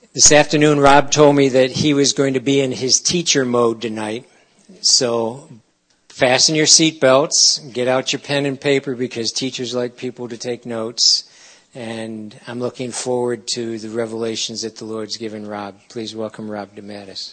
This afternoon, Rob told me that he was going to be in his teacher mode tonight. So fasten your seatbelts, get out your pen and paper because teachers like people to take notes. And I'm looking forward to the revelations that the Lord's given Rob. Please welcome Rob DeMattis.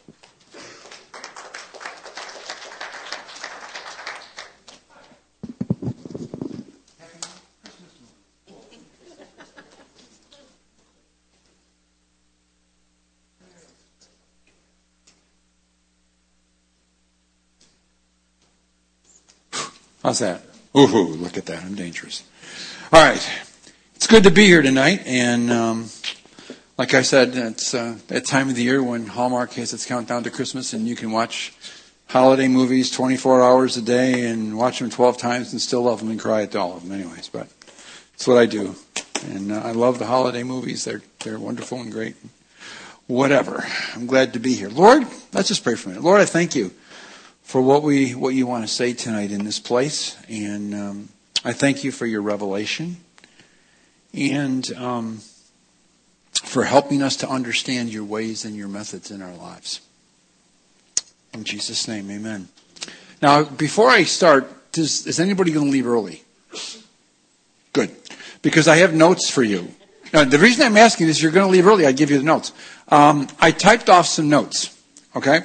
How's that? Ooh, look at that. I'm dangerous. All right. It's good to be here tonight. And like I said, it's that time of the year when Hallmark has its countdown to Christmas and you can watch holiday movies 24 hours a day and watch them 12 times and still love them and cry at all of them anyways. But it's what I do. And I love the holiday movies. They're wonderful and great. Whatever. I'm glad to be here. Lord, let's just pray for a minute. Lord, I thank you for what you want to say tonight in this place. And I thank you for your revelation and for helping us to understand your ways and your methods in our lives. In Jesus' name, amen. Now, before I start, is anybody going to leave early? Good. Because I have notes for you. Now, the reason I'm asking is you're going to leave early, I give you the notes. I typed off some notes, okay?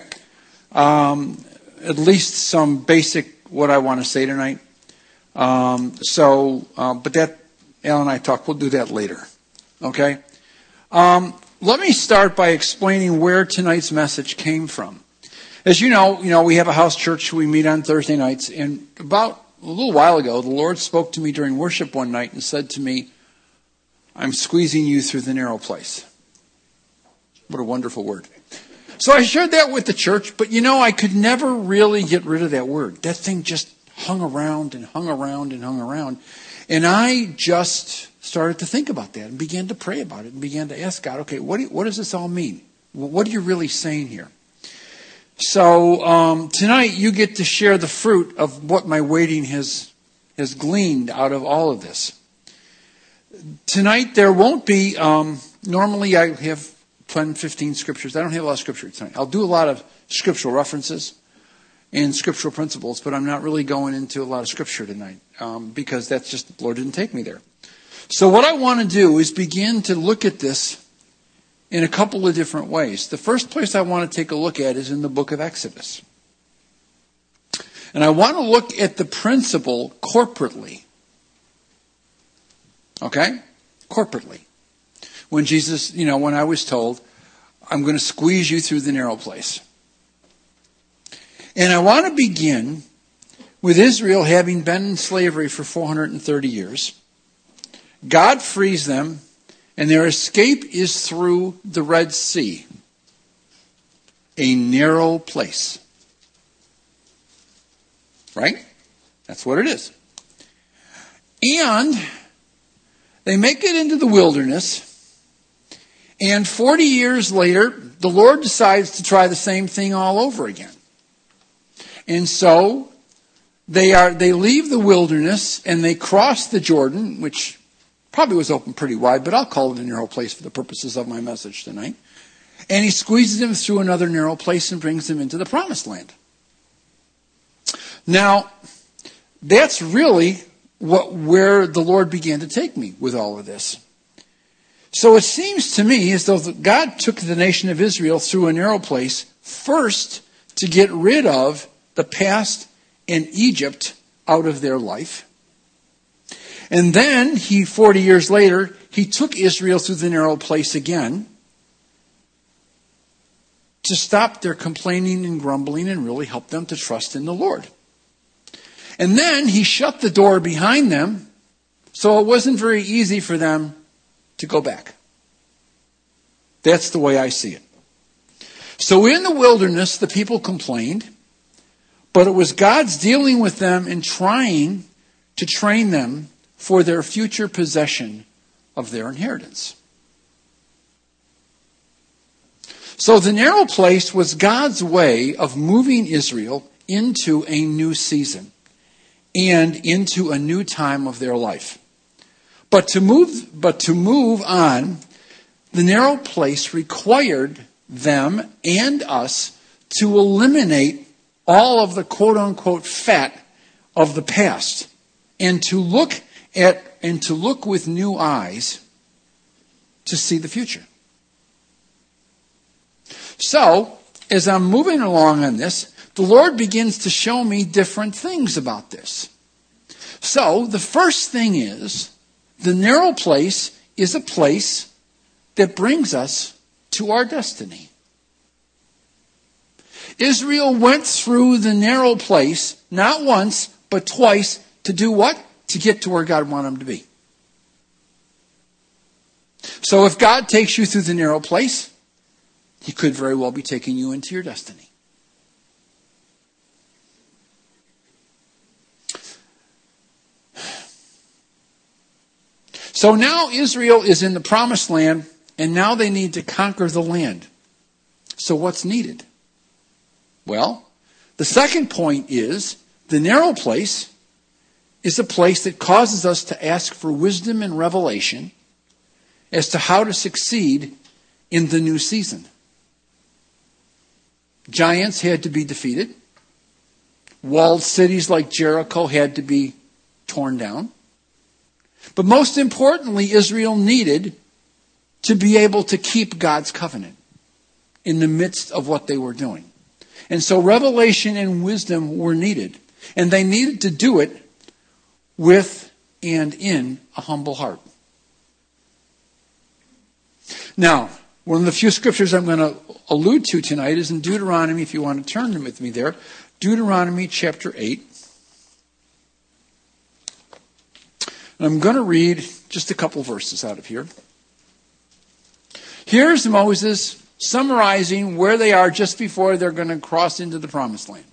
At least some basic what I want to say tonight. But that, Al and I talk, we'll do that later. Okay? Let me start by explaining where tonight's message came from. As you know, we have a house church. We meet on Thursday nights. And about a little while ago, the Lord spoke to me during worship one night and said to me, I'm squeezing you through the narrow place. What a wonderful word. So I shared that with the church, but I could never really get rid of that word. That thing just hung around and hung around and hung around. And I just started to think about that and began to pray about it and began to ask God, okay, what does this all mean? What are you really saying here? So tonight you get to share the fruit of what my waiting has gleaned out of all of this. Tonight there won't be, normally I have 10, 15 scriptures. I don't have a lot of scripture tonight. I'll do a lot of scriptural references and scriptural principles, but I'm not really going into a lot of scripture tonight because that's just, the Lord didn't take me there. So what I want to do is begin to look at this in a couple of different ways. The first place I want to take a look at is in the book of Exodus. And I want to look at the principle corporately. Okay? Corporately. When Jesus, when I was told, I'm going to squeeze you through the narrow place. And I want to begin with Israel having been in slavery for 430 years. God frees them, and their escape is through the Red Sea. A narrow place. Right? That's what it is. And they make it into the wilderness. And 40 years later, the Lord decides to try the same thing all over again. And so they leave the wilderness and they cross the Jordan, which probably was open pretty wide, but I'll call it a narrow place for the purposes of my message tonight. And he squeezes them through another narrow place and brings them into the promised land. Now, that's really where the Lord began to take me with all of this. So it seems to me as though God took the nation of Israel through a narrow place first to get rid of the past and Egypt out of their life. And then 40 years later, he took Israel through the narrow place again to stop their complaining and grumbling and really help them to trust in the Lord. And then he shut the door behind them, so it wasn't very easy for them to go back. That's the way I see it. So in the wilderness, the people complained, but it was God's dealing with them and trying to train them for their future possession of their inheritance. So the narrow place was God's way of moving Israel into a new season and into a new time of their life. But to move on, the narrow place required them and us to eliminate all of the quote-unquote fat of the past and to look with new eyes to see the future. So, as I'm moving along on this, the Lord begins to show me different things about this. So, the first thing is, the narrow place is a place that brings us to our destiny. Israel went through the narrow place, not once, but twice, to do what? To get to where God wanted them to be. So if God takes you through the narrow place, He could very well be taking you into your destiny. So now Israel is in the promised land, and now they need to conquer the land. So what's needed? Well, the second point is the narrow place is a place that causes us to ask for wisdom and revelation as to how to succeed in the new season. Giants had to be defeated. Walled cities like Jericho had to be torn down. But most importantly, Israel needed to be able to keep God's covenant in the midst of what they were doing. And so revelation and wisdom were needed. And they needed to do it with and in a humble heart. Now, one of the few scriptures I'm going to allude to tonight is in Deuteronomy, if you want to turn with me there. Deuteronomy chapter 8. And I'm going to read just a couple verses out of here. Here's Moses summarizing where they are just before they're going to cross into the promised land.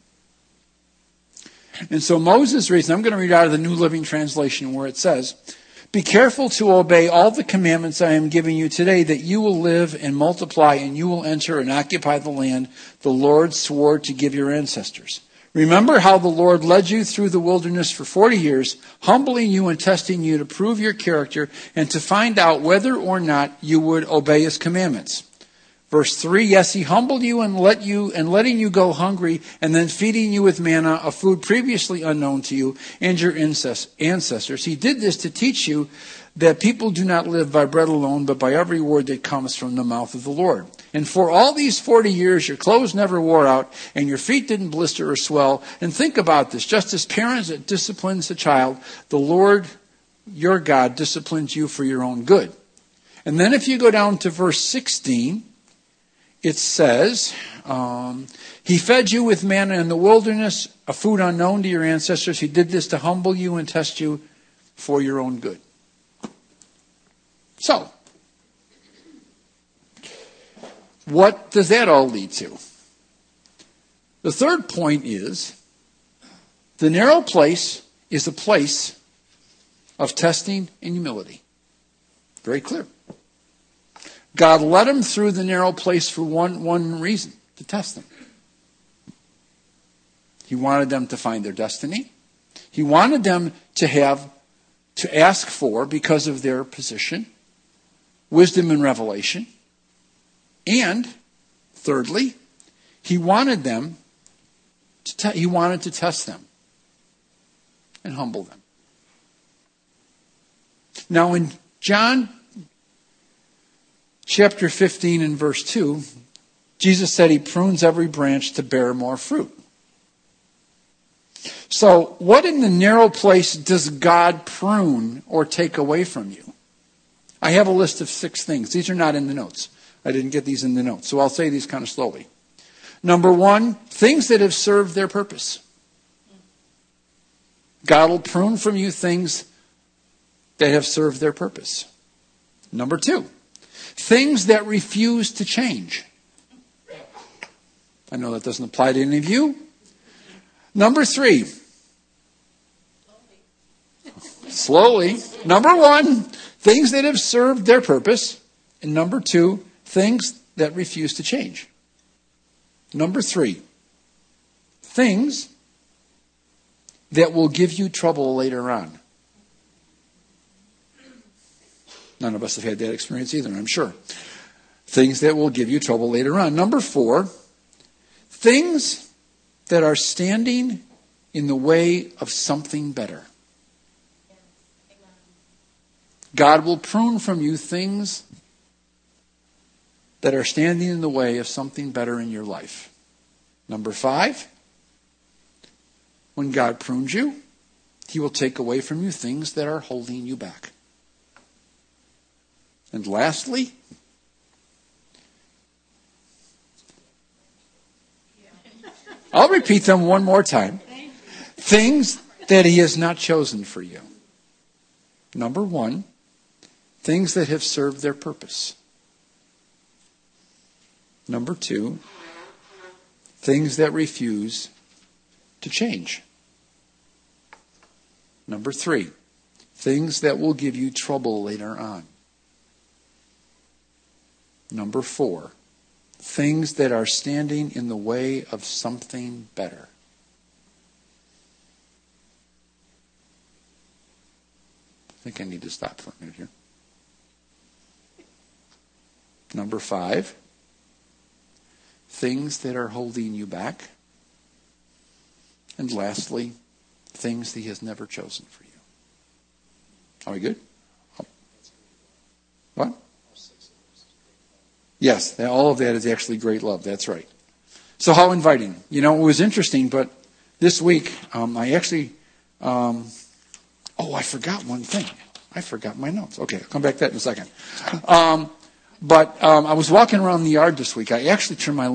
And so Moses reads, and I'm going to read out of the New Living Translation where it says, "Be careful to obey all the commandments I am giving you today, that you will live and multiply, and you will enter and occupy the land the Lord swore to give your ancestors. Remember how the Lord led you through the wilderness for 40 years, humbling you and testing you to prove your character and to find out whether or not you would obey His commandments." Verse 3, "Yes, He humbled you and letting you go hungry, and then feeding you with manna, a food previously unknown to you and your ancestors. He did this to teach you that people do not live by bread alone, but by every word that comes from the mouth of the Lord. And for all these 40 years, your clothes never wore out, and your feet didn't blister or swell. And think about this, just as parents that disciplines a child, the Lord your God disciplines you for your own good." And then if you go down to verse 16, it says, "He fed you with manna in the wilderness, a food unknown to your ancestors. He did this to humble you and test you for your own good." So, what does that all lead to? The third point is, the narrow place is a place of testing and humility. Very clear. God led them through the narrow place for one reason, to test them. He wanted them to find their destiny. He wanted them to ask for, because of their position, wisdom and revelation. And, thirdly, He wanted to test them and humble them. Now in John chapter 15 and verse 2, Jesus said He prunes every branch to bear more fruit. So, what in the narrow place does God prune or take away from you? I have a list of 6 things. These are not in the notes. I didn't get these in the notes, so I'll say these kind of slowly. Number 1, things that have served their purpose. God will prune from you things that have served their purpose. Number 2, things that refuse to change. I know that doesn't apply to any of you. Number 3. Slowly. Number 1, things that have served their purpose. And number 2, things that refuse to change. Number 3, things that will give you trouble later on. None of us have had that experience either, I'm sure. things that will give you trouble later on. Number 4, things that are standing in the way of something better. God will prune from you things that are standing in the way of something better in your life. Number 5, when God prunes you, He will take away from you things that are holding you back. And lastly, I'll repeat them one more time. Things that He has not chosen for you. Number 1, things that have served their purpose. Number 2, things that refuse to change. Number 3, things that will give you trouble later on. Number 4, things that are standing in the way of something better. I think I need to stop for a minute here. Number 5, things that are holding you back. And lastly, things He has never chosen for you. Are we good? What? Yes, all of that is actually great love. That's right. So how inviting. You know, it was interesting, but this week I actually... I forgot one thing. I forgot my notes. Okay, I'll come back to that in a second. But I was walking around the yard this week. I actually turned my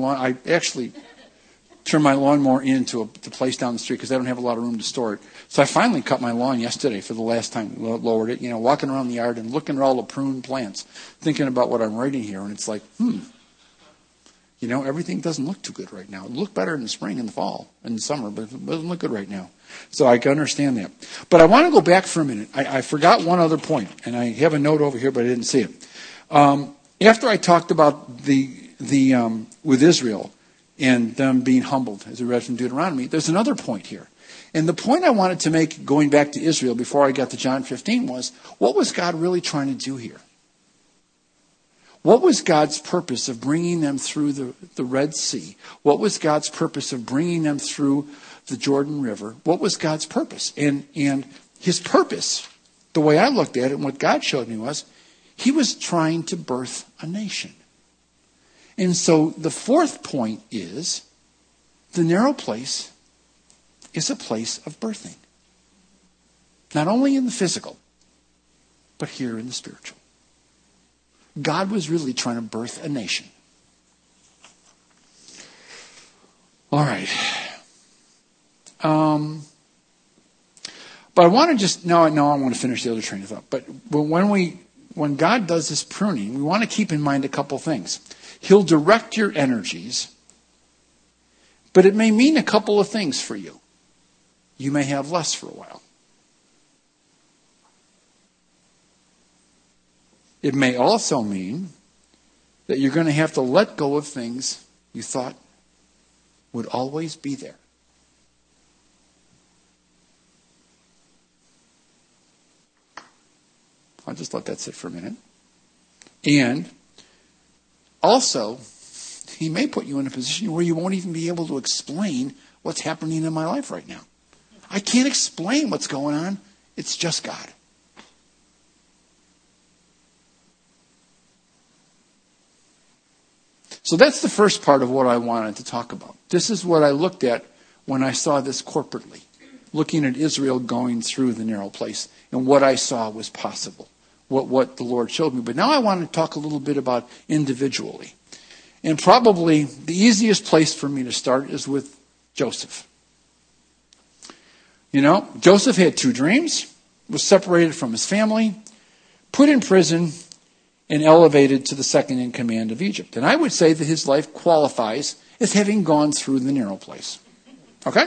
lawnmower into a place down the street because I don't have a lot of room to store it. So I finally cut my lawn yesterday for the last time. Lowered it, walking around the yard and looking at all the pruned plants, thinking about what I'm writing here, and it's like, everything doesn't look too good right now. It looked better in the spring and the fall and the summer, but it doesn't look good right now. So I can understand that. But I want to go back for a minute. I forgot one other point, and I have a note over here, but I didn't see it. After I talked about the with Israel and them being humbled, as we read from Deuteronomy, there's another point here. And the point I wanted to make, going back to Israel before I got to John 15, was, what was God really trying to do here? What was God's purpose of bringing them through the Red Sea? What was God's purpose of bringing them through the Jordan River? What was God's purpose? And His purpose, the way I looked at it and what God showed me was, He was trying to birth a nation. And so the 4th point is, the narrow place is a place of birthing. Not only in the physical, but here in the spiritual. God was really trying to birth a nation. All right. But I want to just, I want to finish the other train of thought. But when God does this pruning, we want to keep in mind a couple things. He'll direct your energies, but it may mean a couple of things for you. You may have less for a while. It may also mean that you're going to have to let go of things you thought would always be there. I'll just let that sit for a minute. And also, He may put you in a position where you won't even be able to explain what's happening in my life right now. I can't explain what's going on. It's just God. So that's the first part of what I wanted to talk about. This is what I looked at when I saw this corporately, looking at Israel going through the narrow place and what I saw was possible, what the Lord showed me. But now I want to talk a little bit about individually. And probably the easiest place for me to start is with Joseph. Joseph had 2 dreams, was separated from his family, put in prison, and elevated to the second in command of Egypt. And I would say that his life qualifies as having gone through the narrow place. Okay?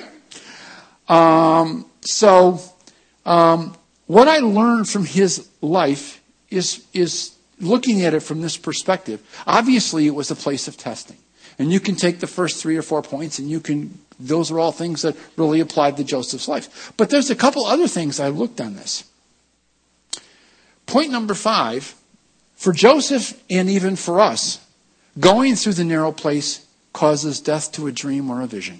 What I learned from his life is looking at it from this perspective. Obviously, it was a place of testing. And you can take the first 3 or 4 points and those are all things that really applied to Joseph's life. But there's a couple other things I looked on this. Point number 5, for Joseph and even for us, Going through the narrow place causes death to a dream or a vision.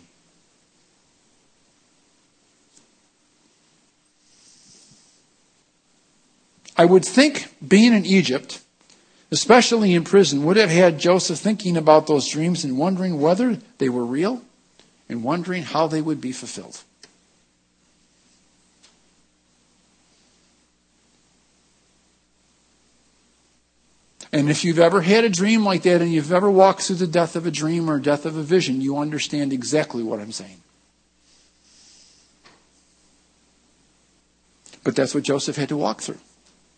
I would think being in Egypt, especially in prison, would have had Joseph thinking about those dreams and wondering whether they were real and wondering how they would be fulfilled. And if you've ever had a dream like that and you've ever walked through the death of a dream or death of a vision, you understand exactly what I'm saying. But that's what Joseph had to walk through.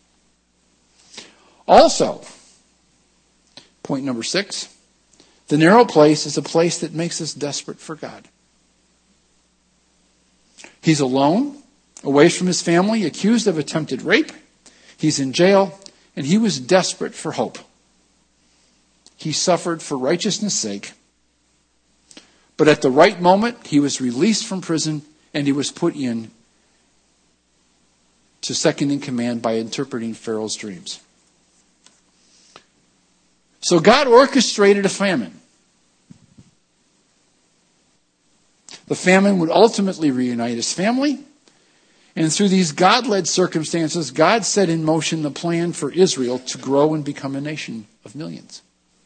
Also, point number 6, the narrow place is a place that makes us desperate for God. He's alone, away from his family, accused of attempted rape. He's in jail, and he was desperate for hope. He suffered for righteousness' sake. But at the right moment, he was released from prison, and he was put in to second in command by interpreting Pharaoh's dreams. So God orchestrated a famine. The famine would ultimately reunite his family. And through these God-led circumstances, God set in motion the plan for Israel to grow and become a nation of millions.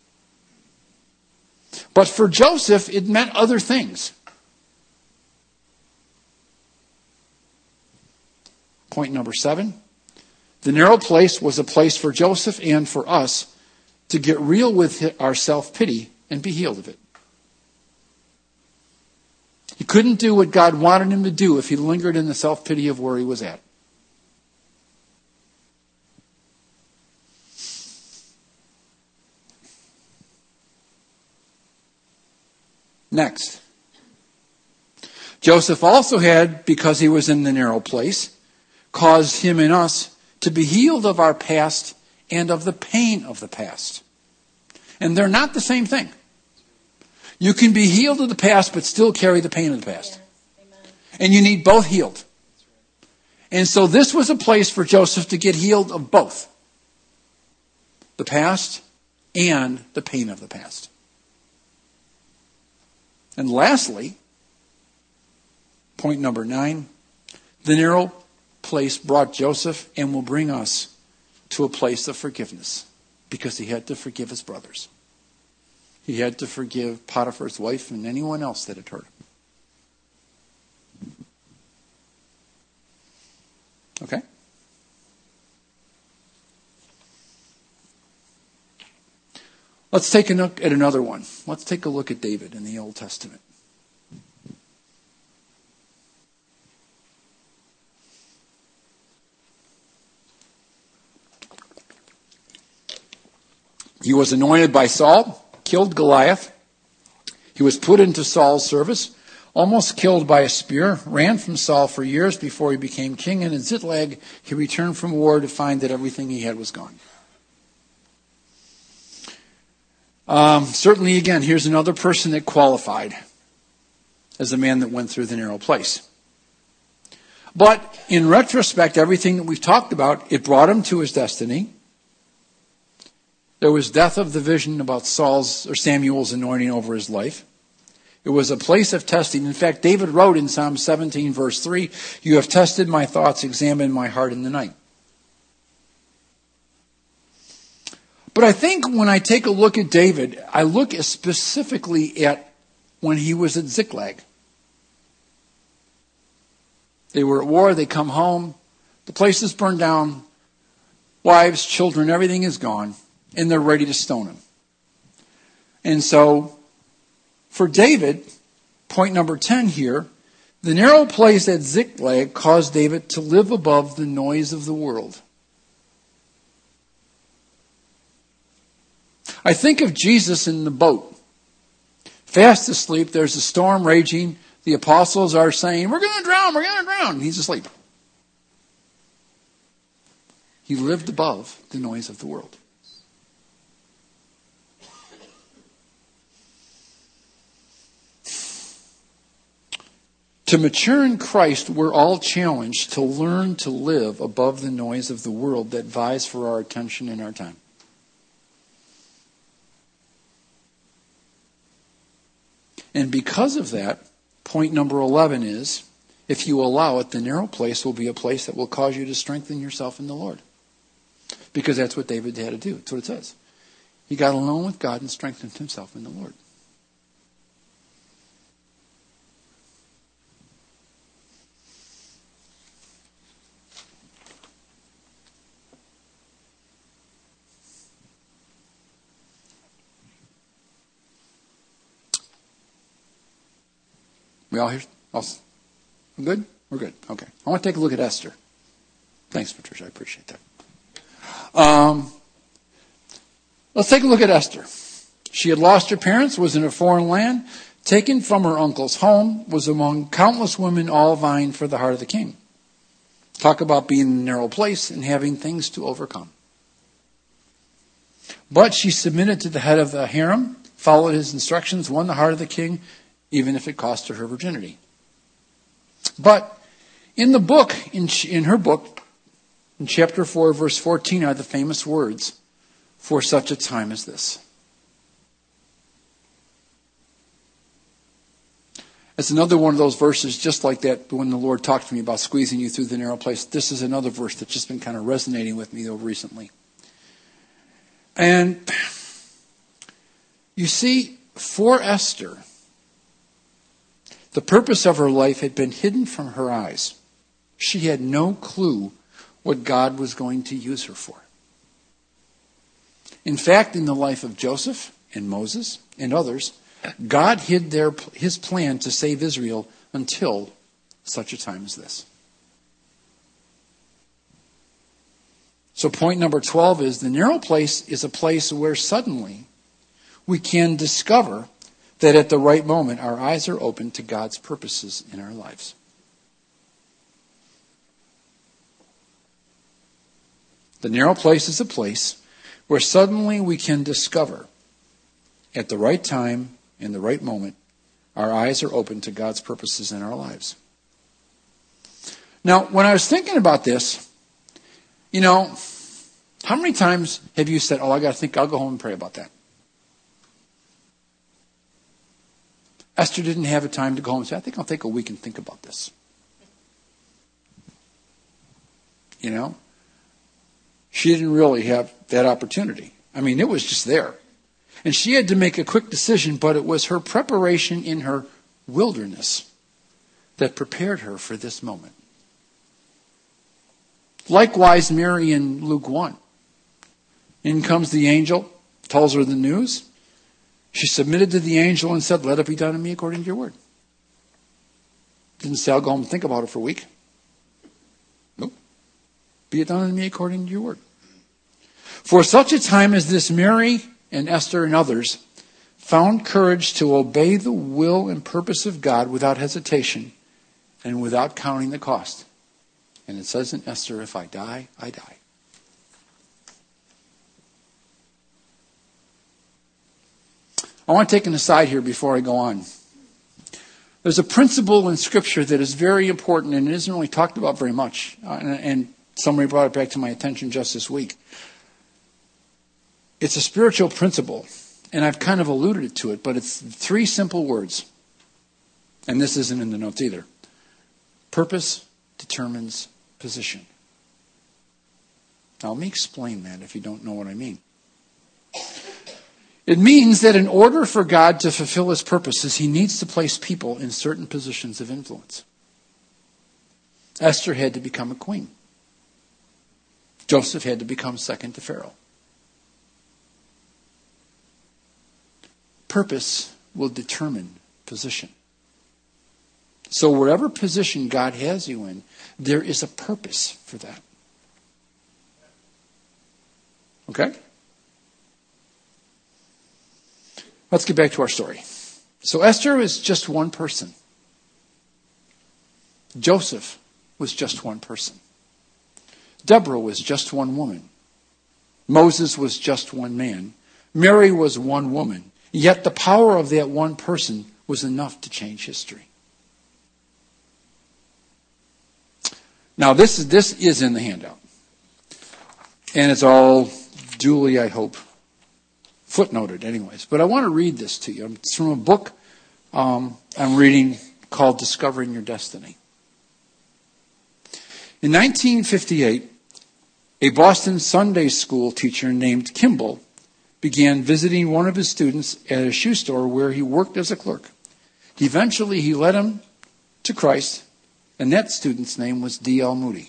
But for Joseph, it meant other things. Point number 7. The narrow place was a place for Joseph and for us to get real with our self-pity and be healed of it. He couldn't do what God wanted him to do if he lingered in the self-pity of where he was at. Next. Joseph also had, because he was in the narrow place, caused him and us to be healed of our past and of the pain of the past. And they're not the same thing. You can be healed of the past but still carry the pain of the past. And you need both healed. And so this was a place for Joseph to get healed of both. The past and the pain of the past. And lastly, point number 9, the narrow place brought Joseph and will bring us to a place of forgiveness because he had to forgive his brothers. He had to forgive Potiphar's wife and anyone else that had hurt him. Okay? Let's take a look at another one. Let's take a look at David in the Old Testament. He was anointed by Saul, killed Goliath. He was put into Saul's service, almost killed by a spear, ran from Saul for years before he became king, and in Ziklag he returned from war to find that everything he had was gone. Certainly, again, here's another person that qualified as a man that went through the narrow place. But in retrospect, everything that we've talked about, it brought him to his destiny. There was death of the vision about Samuel's anointing over his life. It was a place of testing. In fact, David wrote in Psalm 17, verse 3, "You have tested my thoughts, examined my heart in the night." But I think when I take a look at David, I look specifically at when he was at Ziklag. They were at war, they come home, the place is burned down, wives, children, everything is gone. And they're ready to stone him. And so, for David, point number 10 here, the narrow place at Ziklag caused David to live above the noise of the world. I think of Jesus in the boat. Fast asleep, there's a storm raging. The apostles are saying, we're going to drown, we're going to drown. And he's asleep. He lived above the noise of the world. To mature in Christ, we're all challenged to learn to live above the noise of the world that vies for our attention and our time. And because of that, point number 11 is, if you allow it, the narrow place will be a place that will cause you to strengthen yourself in the Lord. Because that's what David had to do. That's what it says. He got alone with God and strengthened himself in the Lord. We all here? We're good? We're good. Okay. I want to take a look at Esther. Thanks, Patricia. I appreciate that. Let's take a look at Esther. She had lost her parents, was in a foreign land, taken from her uncle's home, was among countless women all vying for the heart of the king. Talk about being in a narrow place and having things to overcome. But she submitted to the head of the harem, followed his instructions, won the heart of the king, even if it cost her virginity. But in the book, in her book, in chapter 4, verse 14, are the famous words, "For such a time as this." It's another one of those verses just like that when the Lord talked to me about squeezing you through the narrow place. This is another verse that's just been kind of resonating with me recently. And you see, for Esther, the purpose of her life had been hidden from her eyes. She had no clue what God was going to use her for. In fact, in the life of Joseph and Moses and others, God hid his plan to save Israel until such a time as this. So point number 12 is the narrow place is a place where suddenly we can discover that at the right moment our eyes are open to God's purposes in our lives. The narrow place is a place where suddenly we can discover at the right time, in the right moment, our eyes are open to God's purposes in our lives. Now, when I was thinking about this, how many times have you said, I got to think, I'll go home and pray about that? Esther didn't have a time to go home and say, I think I'll take a week and think about this. She didn't really have that opportunity. It was just there. And she had to make a quick decision, but it was her preparation in her wilderness that prepared her for this moment. Likewise, Mary in Luke 1. In comes the angel, tells her the news. She submitted to the angel and said, let it be done to me according to your word. Didn't say, I'll go home and think about it for a week. Nope. Be it done to me according to your word. For such a time as this, Mary and Esther and others found courage to obey the will and purpose of God without hesitation and without counting the cost. And it says in Esther, if I die, I die. I want to take an aside here before I go on. There's a principle in Scripture that is very important and it isn't really talked about very much. And somebody brought it back to my attention just this week. It's a spiritual principle, and I've kind of alluded to it, but it's 3 simple words. And this isn't in the notes either. Purpose determines position. Now, let me explain that if you don't know what I mean. It means that in order for God to fulfill his purposes, he needs to place people in certain positions of influence. Esther had to become a queen. Joseph had to become second to Pharaoh. Purpose will determine position. So wherever position God has you in, there is a purpose for that. Okay? Let's get back to our story. So Esther is just one person. Joseph was just one person. Deborah was just one woman. Moses was just one man. Mary was one woman. Yet the power of that one person was enough to change history. Now this is in the handout. And it's all duly, I hope, footnoted anyways. But I want to read this to you. It's from a book I'm reading called Discovering Your Destiny. In 1958, a Boston Sunday school teacher named Kimball began visiting one of his students at a shoe store where he worked as a clerk. Eventually, he led him to Christ, and that student's name was D.L. Moody.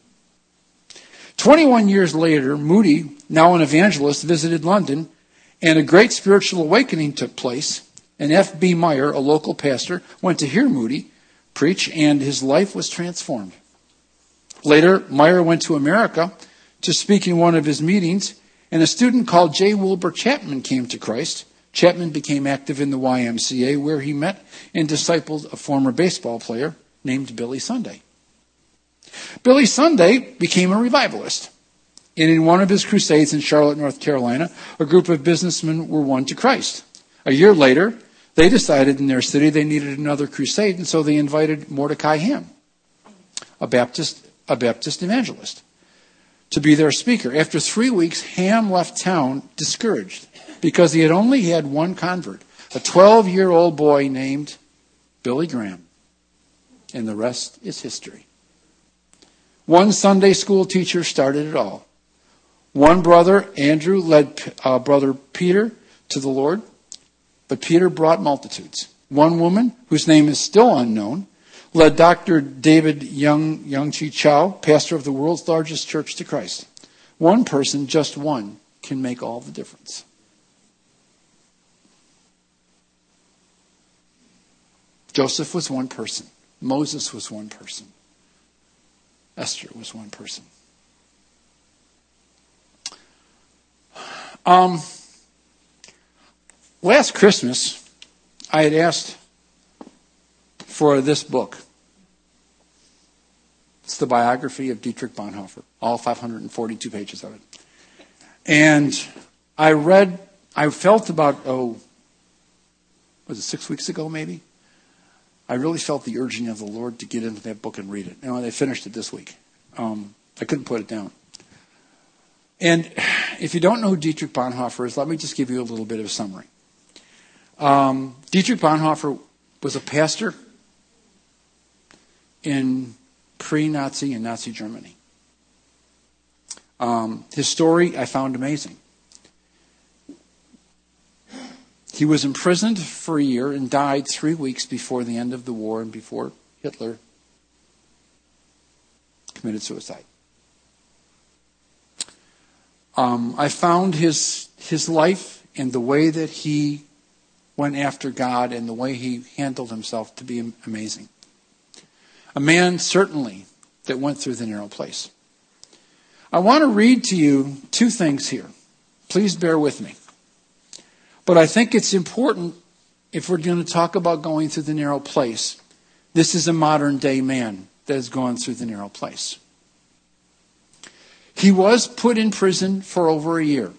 21 years later, Moody, now an evangelist, visited London, and a great spiritual awakening took place. And F.B. Meyer, a local pastor, went to hear Moody preach, and his life was transformed. Later, Meyer went to America to speak in one of his meetings, and a student called J. Wilbur Chapman came to Christ. Chapman became active in the YMCA, where he met and discipled a former baseball player named Billy Sunday. Billy Sunday became a revivalist, and in one of his crusades in Charlotte, North Carolina, a group of businessmen were won to Christ. A year later, they decided in their city they needed another crusade, and so they invited Mordecai Ham, a Baptist evangelist, to be their speaker. After 3 weeks, Ham left town discouraged because he had only had one convert, a 12-year-old boy named Billy Graham, and the rest is history. One Sunday school teacher started it all. One brother, Andrew, led brother Peter to the Lord, but Peter brought multitudes. One woman, whose name is still unknown, led Dr. David Youngchi Chow, pastor of the world's largest church, to Christ. One person, just one, can make all the difference. Joseph was one person. Moses was one person. Esther was one person. Last Christmas, I had asked for this book. It's the biography of Dietrich Bonhoeffer, all 542 pages of it. And I felt about, was it 6 weeks ago maybe? I really felt the urging of the Lord to get into that book and read it. They finished it this week. I couldn't put it down. And if you don't know who Dietrich Bonhoeffer is, let me just give you a little bit of a summary. Dietrich Bonhoeffer was a pastor in pre-Nazi and Nazi Germany. His story I found amazing. He was imprisoned for a year and died 3 weeks before the end of the war and before Hitler committed suicide. I found his life and the way that he went after God and the way he handled himself to be amazing. A man, certainly, that went through the narrow place. I want to read to you two things here. Please bear with me. But I think it's important, if we're going to talk about going through the narrow place, this is a modern day man that has gone through the narrow place. He was put in prison for over a year.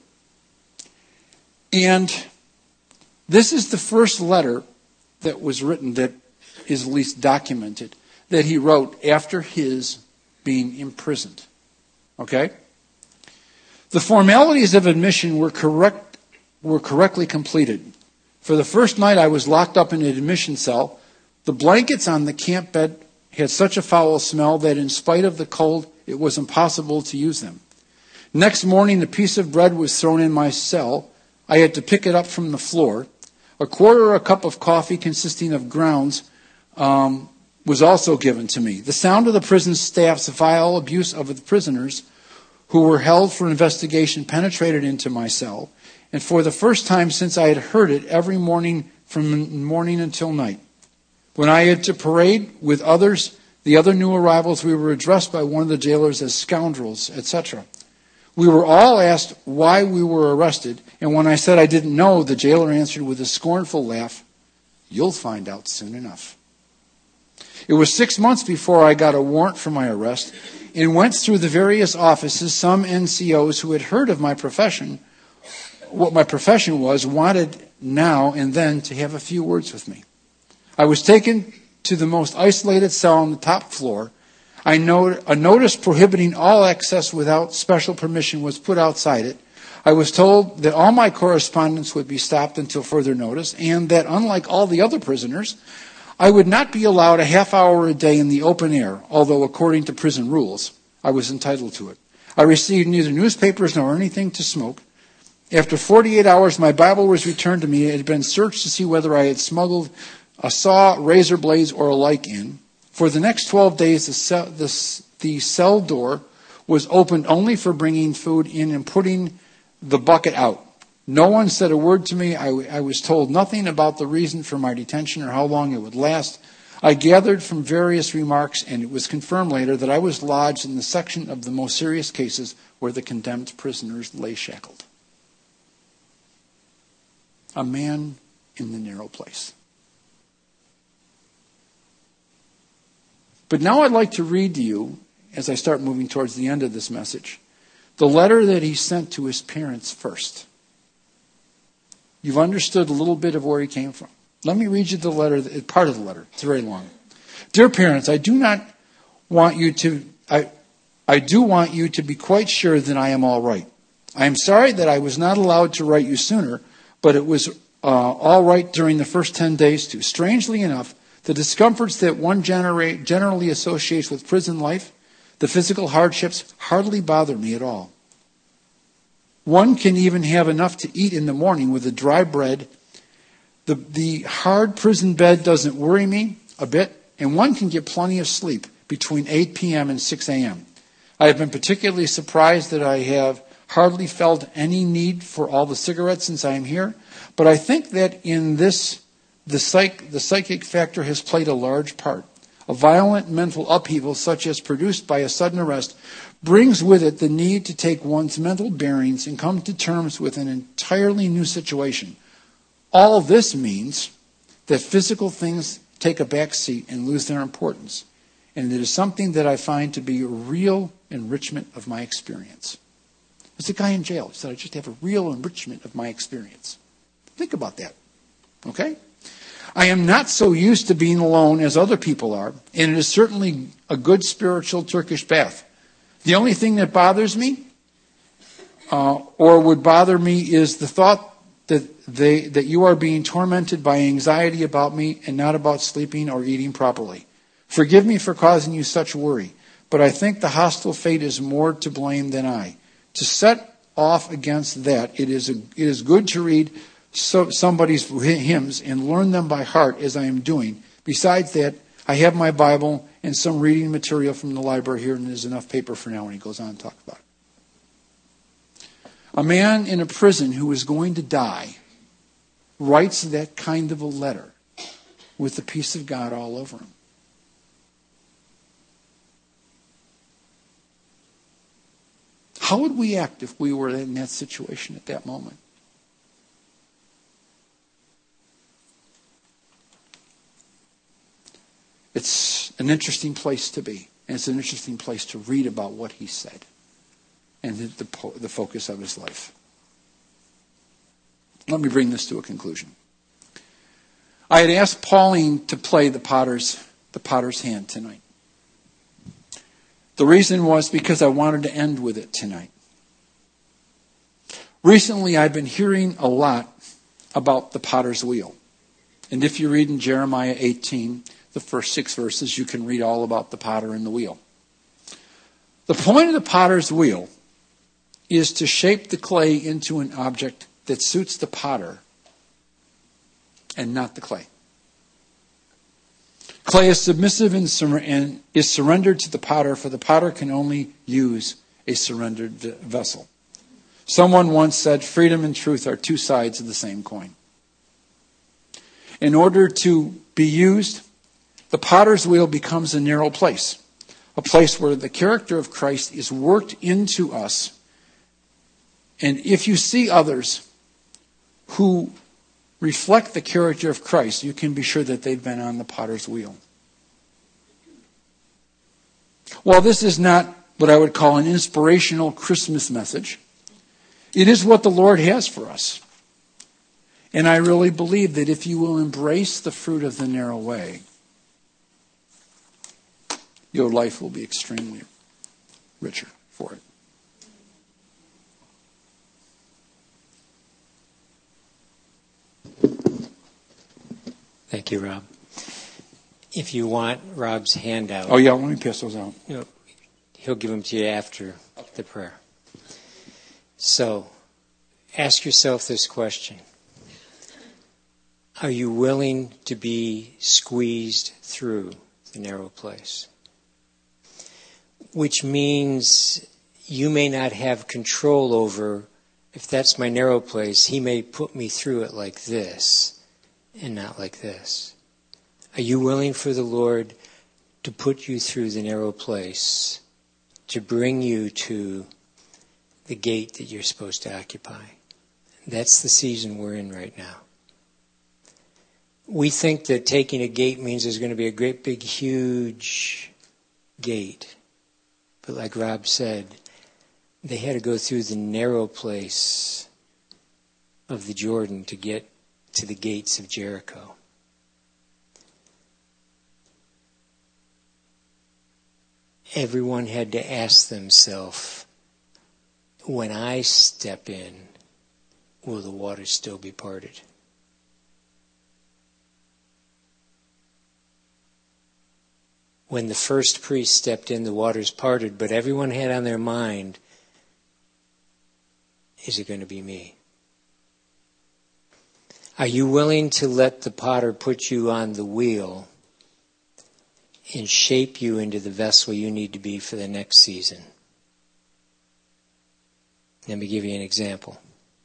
And this is the first letter that was written, that is at least documented, that he wrote after his being imprisoned. Okay? The formalities of admission were correctly completed. For the first night I was locked up in an admission cell. The blankets on the camp bed had such a foul smell that in spite of the cold, it was impossible to use them. Next morning, a piece of bread was thrown in my cell. I had to pick it up from the floor. A quarter or a cup of coffee consisting of grounds was also given to me. The sound of the prison staff's vile abuse of the prisoners who were held for investigation penetrated into my cell. And for the first time since I had heard it every morning from morning until night. When I had to parade with others, the other new arrivals, we were addressed by one of the jailers as scoundrels, etc. We were all asked why we were arrested, and when I said I didn't know, the jailer answered with a scornful laugh, "You'll find out soon enough." It was 6 months before I got a warrant for my arrest and went through the various offices. Some NCOs who had heard of my profession, what my profession was, wanted now and then to have a few words with me. I was taken to the most isolated cell on the top floor. A notice prohibiting all access without special permission was put outside it. I was told that all my correspondence would be stopped until further notice, and that unlike all the other prisoners, I would not be allowed a half hour a day in the open air, although according to prison rules, I was entitled to it. I received neither newspapers nor anything to smoke. After 48 hours, my Bible was returned to me. It had been searched to see whether I had smuggled a saw, razor blades, or a like in. For the next 12 days, the cell door was opened only for bringing food in and putting the bucket out. No one said a word to me. I was told nothing about the reason for my detention or how long it would last. I gathered from various remarks, and it was confirmed later, that I was lodged in the section of the most serious cases where the condemned prisoners lay shackled. A man in the narrow place. But now I'd like to read to you, as I start moving towards the end of this message, the letter that he sent to his parents first. You've understood a little bit of where he came from. Let me read you the letter, part of the letter. It's very long. Dear parents, I do want you to be quite sure that I am all right. I am sorry that I was not allowed to write you sooner, but it was all right during the first 10 days too. Strangely enough, the discomforts that one generally associates with prison life, the physical hardships, hardly bother me at all. One can even have enough to eat in the morning with the dry bread. The hard prison bed doesn't worry me a bit, and one can get plenty of sleep between 8 p.m. and 6 a.m. I have been particularly surprised that I have hardly felt any need for all the cigarettes since I am here, but I think that in this the psychic factor has played a large part. A violent mental upheaval, such as produced by a sudden arrest, brings with it the need to take one's mental bearings and come to terms with an entirely new situation. All this means that physical things take a back seat and lose their importance. And it is something that I find to be a real enrichment of my experience. There's a guy in jail who said, I just have a real enrichment of my experience. Think about that. Okay? I am not so used to being alone as other people are, and it is certainly a good spiritual Turkish bath. The only thing that bothers me, or would bother me, is the thought that you are being tormented by anxiety about me and not about sleeping or eating properly. Forgive me for causing you such worry, but I think the hostile fate is more to blame than I. To set off against that, it is good to read somebody's hymns and learn them by heart as I am doing. Besides that, I have my Bible and some reading material from the library here, and there's enough paper for now, and he goes on to talk about it. A man in a prison who is going to die writes that kind of a letter with the peace of God all over him. How would we act if we were in that situation at that moment? It's an interesting place to be. And it's an interesting place to read about what he said and the focus of his life. Let me bring this to a conclusion. I had asked Pauline to play the potter's hand tonight. The reason was because I wanted to end with it tonight. Recently, I've been hearing a lot about the potter's wheel. And if you read in Jeremiah 18, the first 6 verses, you can read all about the potter and the wheel. The point of the potter's wheel is to shape the clay into an object that suits the potter and not the clay. Clay is submissive and is surrendered to the potter, for the potter can only use a surrendered vessel. Someone once said, freedom and truth are 2 sides of the same coin. In order to be used, the potter's wheel becomes a narrow place, a place where the character of Christ is worked into us. And if you see others who reflect the character of Christ, you can be sure that they've been on the potter's wheel. While this is not what I would call an inspirational Christmas message, it is what the Lord has for us. And I really believe that if you will embrace the fruit of the narrow way, your life will be extremely richer for it. Thank you, Rob. If you want Rob's handout, Oh, yeah, let me pass those out. he'll give them to you after the prayer. So, ask yourself this question. Are you willing to be squeezed through the narrow place? Which means you may not have control over, if that's my narrow place, he may put me through it like this and not like this. Are you willing for the Lord to put you through the narrow place, to bring you to the gate that you're supposed to occupy? That's the season we're in right now. We think that taking a gate means there's going to be a great big huge gate. But like Rob said, they had to go through the narrow place of the Jordan to get to the gates of Jericho. Everyone had to ask themselves, when I step in, will the waters still be parted? When the first priest stepped in, the waters parted, but everyone had on their mind, is it going to be me? Are you willing to let the potter put you on the wheel and shape you into the vessel you need to be for the next season? Let me give you an example.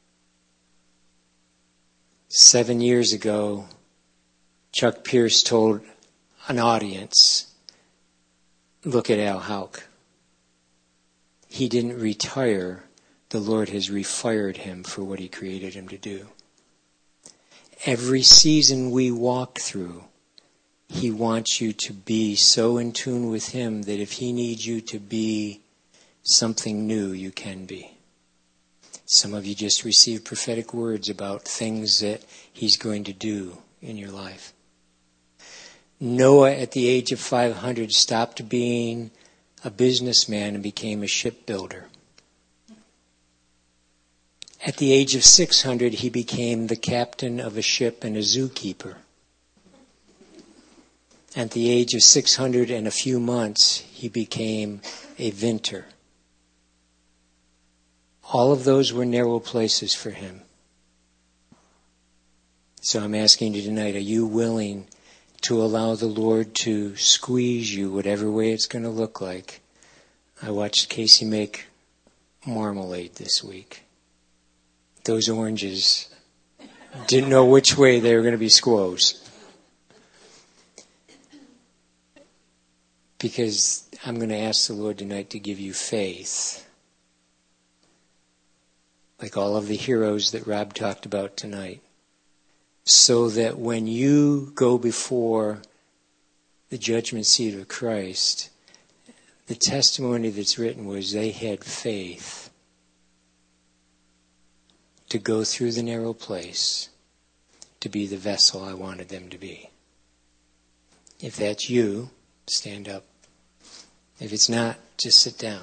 7 years ago, Chuck Pierce told an audience, look at Al Houck. He didn't retire. The Lord has refired him for what he created him to do. Every season we walk through, he wants you to be so in tune with him that if he needs you to be something new, you can be. Some of you just received prophetic words about things that he's going to do in your life. Noah, at the age of 500, stopped being a businessman and became a shipbuilder. At the age of 600, he became the captain of a ship and a zookeeper. At the age of 600 and a few months, he became a vintner. All of those were narrow places for him. So I'm asking you tonight, are you willing to allow the Lord to squeeze you whatever way it's going to look like? I watched Casey make marmalade this week. Those oranges didn't know which way they were going to be squoze. Because I'm going to ask the Lord tonight to give you faith, like all of the heroes that Rob talked about tonight, so that when you go before the judgment seat of Christ, the testimony that's written was they had faith to go through the narrow place to be the vessel I wanted them to be. If that's you, stand up. If it's not, just sit down.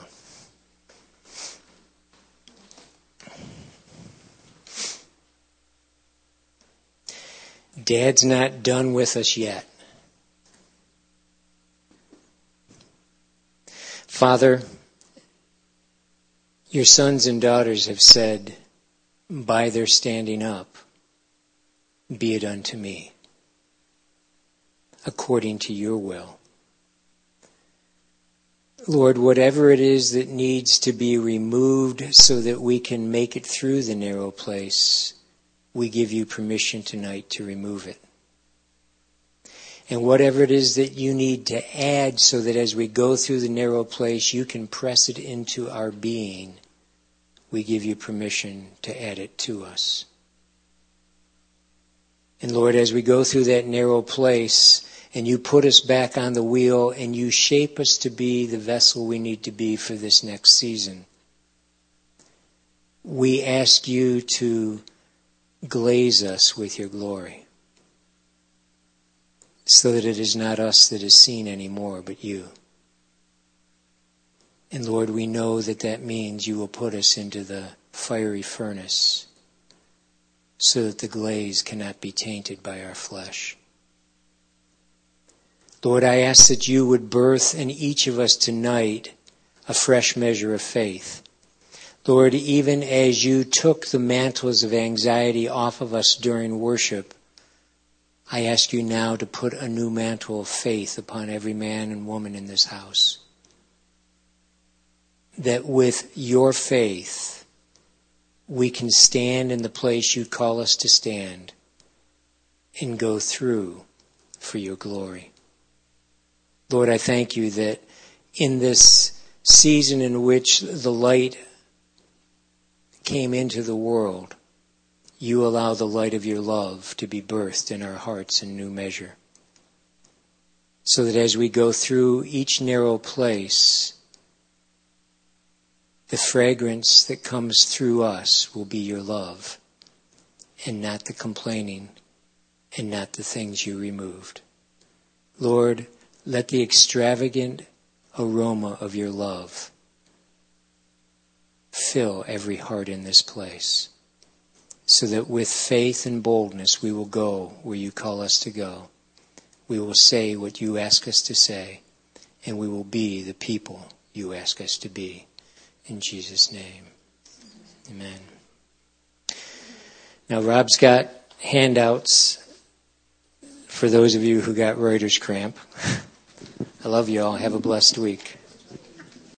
Dad's not done with us yet. Father, your sons and daughters have said, by their standing up, be it unto me, according to your will. Lord, whatever it is that needs to be removed so that we can make it through the narrow place, we give you permission tonight to remove it. And whatever it is that you need to add so that as we go through the narrow place, you can press it into our being, we give you permission to add it to us. And Lord, as we go through that narrow place and you put us back on the wheel and you shape us to be the vessel we need to be for this next season, we ask you to glaze us with your glory so that it is not us that is seen anymore, but you. And Lord, we know that that means you will put us into the fiery furnace so that the glaze cannot be tainted by our flesh. Lord, I ask that you would birth in each of us tonight a fresh measure of faith. Lord, even as you took the mantles of anxiety off of us during worship, I ask you now to put a new mantle of faith upon every man and woman in this house. That with your faith, we can stand in the place you call us to stand and go through for your glory. Lord, I thank you that in this season in which the light came into the world, you allow the light of your love to be birthed in our hearts in new measure. So that as we go through each narrow place, the fragrance that comes through us will be your love, and not the complaining, and not the things you removed. Lord, let the extravagant aroma of your love fill every heart in this place, so that with faith and boldness we will go where you call us to go. We will say what you ask us to say, and we will be the people you ask us to be. In Jesus' name, amen. Now Rob's got handouts for those of you who got writer's cramp. I love you all. Have a blessed week.